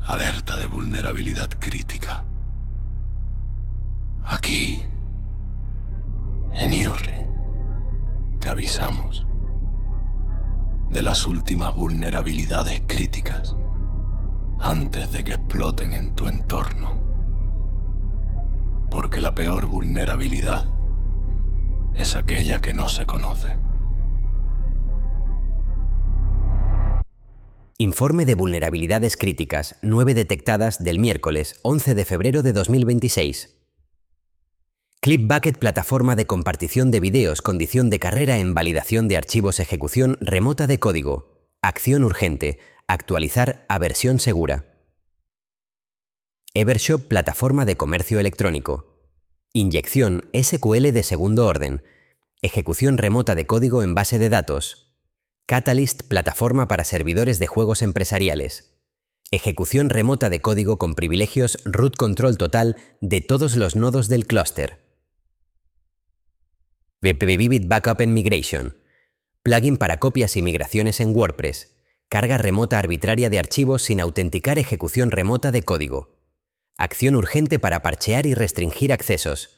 Alerta de vulnerabilidad crítica. Aquí, en IORRE, te avisamos de las últimas vulnerabilidades críticas antes de que exploten en tu entorno. Porque la peor vulnerabilidad es aquella que no se conoce. Informe de vulnerabilidades críticas, 9 detectadas del miércoles 11 de febrero de 2026. ClipBucket, plataforma de compartición de videos, condición de carrera en validación de archivos, ejecución remota de código. Acción urgente, actualizar a versión segura. Evershop, plataforma de comercio electrónico. Inyección SQL de segundo orden. Ejecución remota de código en base de datos. Catalyst, plataforma para servidores de juegos empresariales. Ejecución remota de código con privilegios root control total de todos los nodos del clúster. Vivid Backup and Migration. Plugin para copias y migraciones en WordPress. Carga remota arbitraria de archivos sin autenticar ejecución remota de código. Acción urgente para parchear y restringir accesos.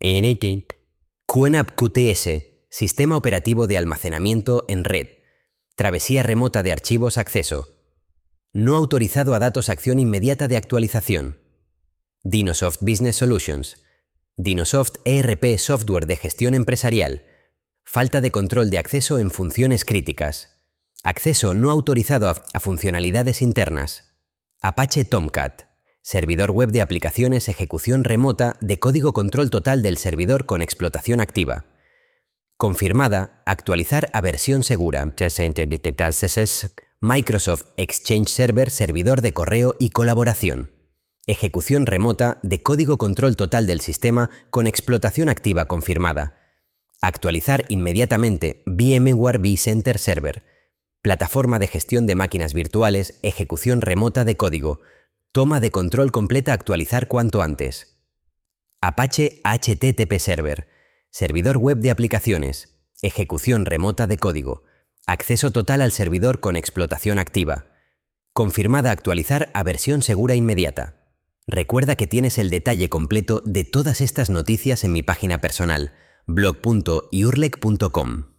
QNAP QTS, sistema operativo de almacenamiento en red. Travesía remota de archivos, acceso. No autorizado a datos, acción inmediata de actualización. Dinosoft Business Solutions. Dinosoft ERP, software de gestión empresarial. Falta de control de acceso en funciones críticas. Acceso no autorizado a funcionalidades internas. Apache Tomcat. Servidor web de aplicaciones, ejecución remota de código, control total del servidor con explotación activa. Confirmada, actualizar a versión segura. Microsoft Exchange Server, servidor de correo y colaboración. Ejecución remota de código, control total del sistema con explotación activa confirmada. Actualizar inmediatamente VMware vCenter Server. Plataforma de gestión de máquinas virtuales, ejecución remota de código. Toma de control completa, actualizar cuanto antes. Apache HTTP Server. Servidor web de aplicaciones. Ejecución remota de código. Acceso total al servidor con explotación activa. Confirmada, actualizar a versión segura inmediata. Recuerda que tienes el detalle completo de todas estas noticias en mi página personal, blog.iurlec.com.